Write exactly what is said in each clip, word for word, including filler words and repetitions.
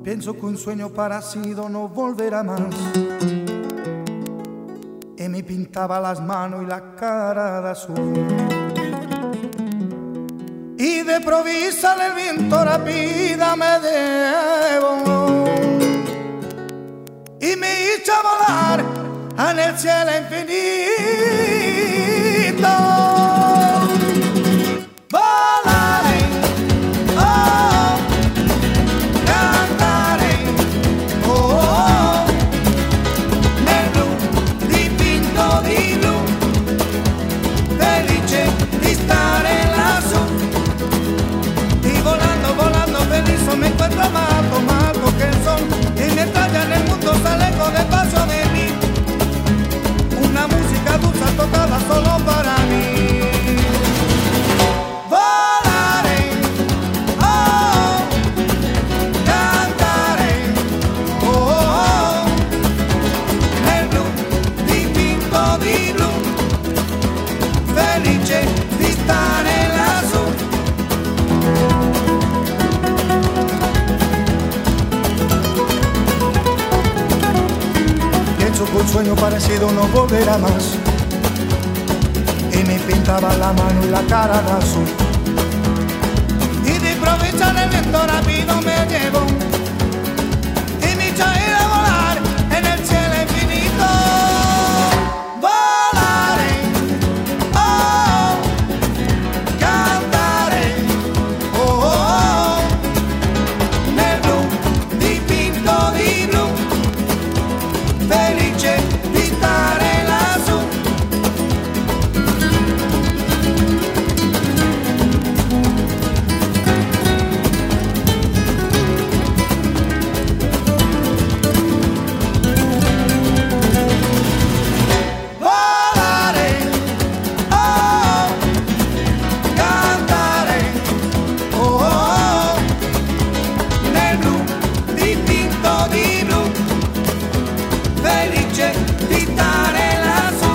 Pienso que un sueño parecido no volverá más. Y me pintaba las manos y la cara de azul. Y de provisa el viento rápida me debo. Y me hizo volar en el cielo infinito. Me encuentro amado, amado que son y me trae en el mundo, sale con el paso de mí. Una música dulce tocada solo para mí. Volaré, oh, cantaré, oh, oh, nel blu dipinto di blu, felice di stare lassù. Un sueño parecido no volverá más. Y me pintaba la mano y la cara de azul. Y de improviso el viento rápido me llevó. Y me hizo ir a volar en el cielo infinito. Volaré, oh, cantaré, oh, oh, nel blu dipinto di blu, felice di stare lassù. Volare, oh, cantare, oh, oh, nel blu dipinto di blu, felice di stare lassù.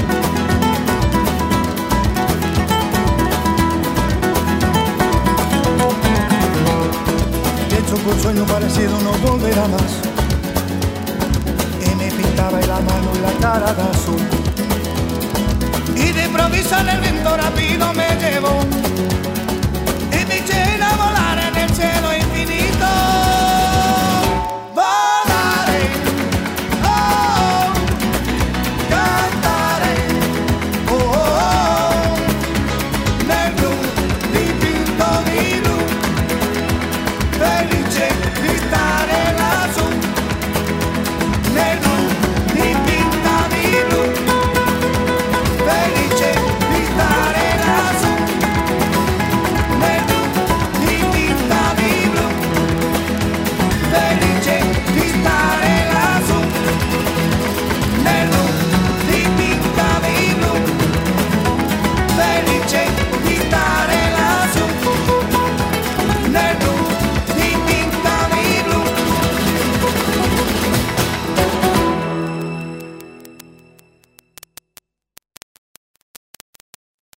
Pienso que un sueño parecido no volverá más. Y me pintaba la mano y la cara de azul. Y de improviso el viento rápido me llevó. Y me hizo ir a volar en